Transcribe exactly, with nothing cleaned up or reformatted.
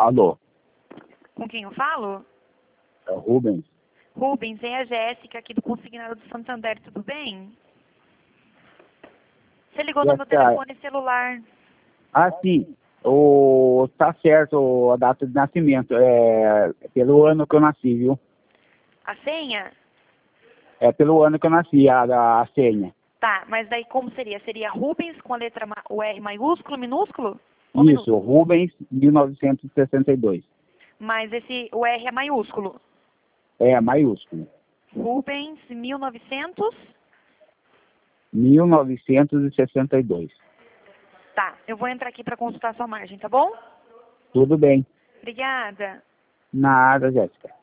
Alô, Com quem eu falo? é o Rubens? Rubens, é a Jéssica aqui do Consignado do Santander, tudo bem? Você ligou no meu Jéssica, telefone celular. ah, sim. O, tá certo a data de nascimento. É pelo ano que eu nasci, viu? A senha? É pelo ano que eu nasci, a, a, a senha. Tá, mas daí como seria? Seria Rubens com a letra, ma- o R maiúsculo, minúsculo? Ou Isso, minúsculo? Rubens, mil novecentos e sessenta e dois. Mas esse, o R é maiúsculo. É, maiúsculo. Rubens, mil e novecentos. mil novecentos e sessenta e dois. Tá, eu vou entrar aqui para consultar a sua margem, tá bom? Tudo bem. Obrigada. Nada, Jéssica.